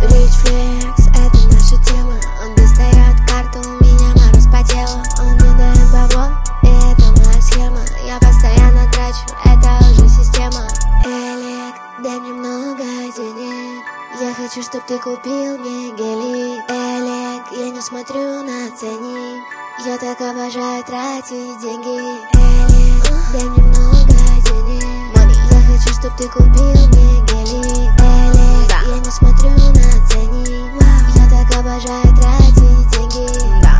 Rich flex, это наша тема. Он достает карту, у меня мороз по телу. Он мне дает бабло, и это моя схема. Я постоянно трачу, это уже система. Элик, дай мне много денег. Я хочу, чтоб ты купил мне гелик. Элик, я не смотрю на ценник. Я так обожаю тратить деньги. Элик, дай мне много денег. Мами, я хочу, чтоб ты купил